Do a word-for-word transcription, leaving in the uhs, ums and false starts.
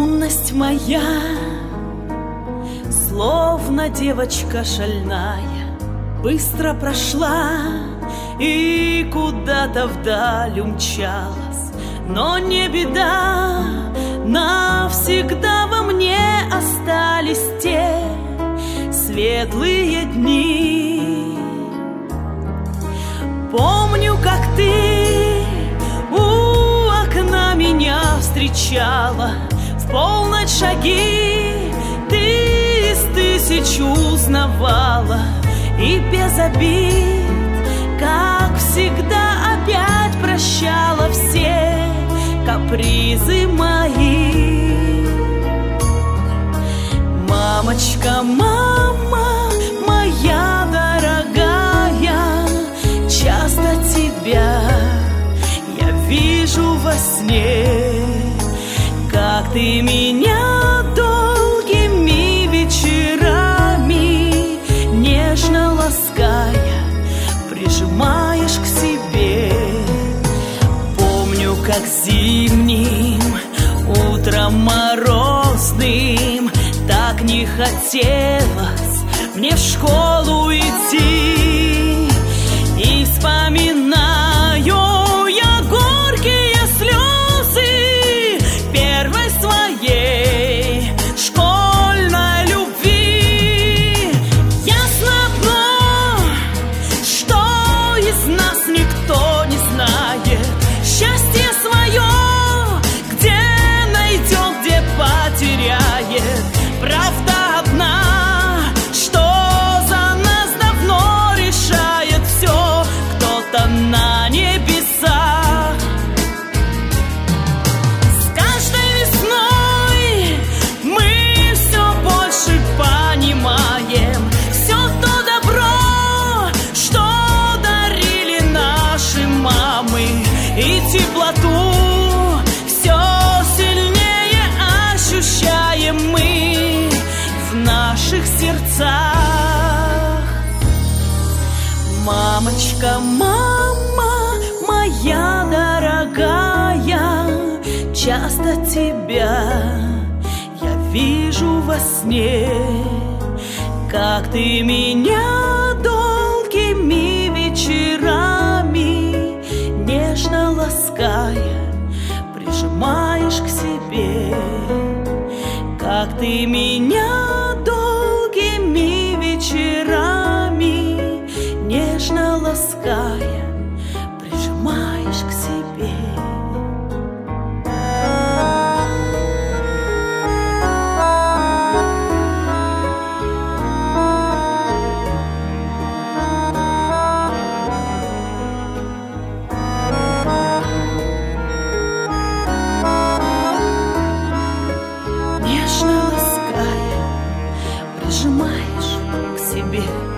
Юность моя, словно девочка шальная, быстро прошла и куда-то вдаль умчалась. Но не беда, навсегда во мне остались те светлые дни. Помню, как ты у окна меня встречала, в полночь шаги ты из тысяч узнавала, и без обид, как всегда, опять прощала все капризы мои. Мамочка, мама моя дорогая, часто тебя я вижу во сне, как ты меня долгими вечерами, нежно лаская, прижимаешь к себе. Помню, как зимним утром морозным так не хотелось мне в школу идти, и вспоминаю я горькие слезы первой своей школьной любви. Ясно одно, что из нас никто не знает счастье свое, где найдет, где потеряет. Правда одна, что за нас давно решает все кто-то на небесах. С каждой весной мы все больше понимаем все то добро, что дарили наши мамы, и теплоту все сильнее ощущаем мы в наших сердцах. Мамочка, мама моя дорогая, часто тебя я вижу во сне, как ты меня долгими вечерами, нежно лаская, прижимаешь к себе. Как ты меня долгими вечерами, нежно лаская, прижимаешь к себе. Нежно лаская, прижимаешь к себе.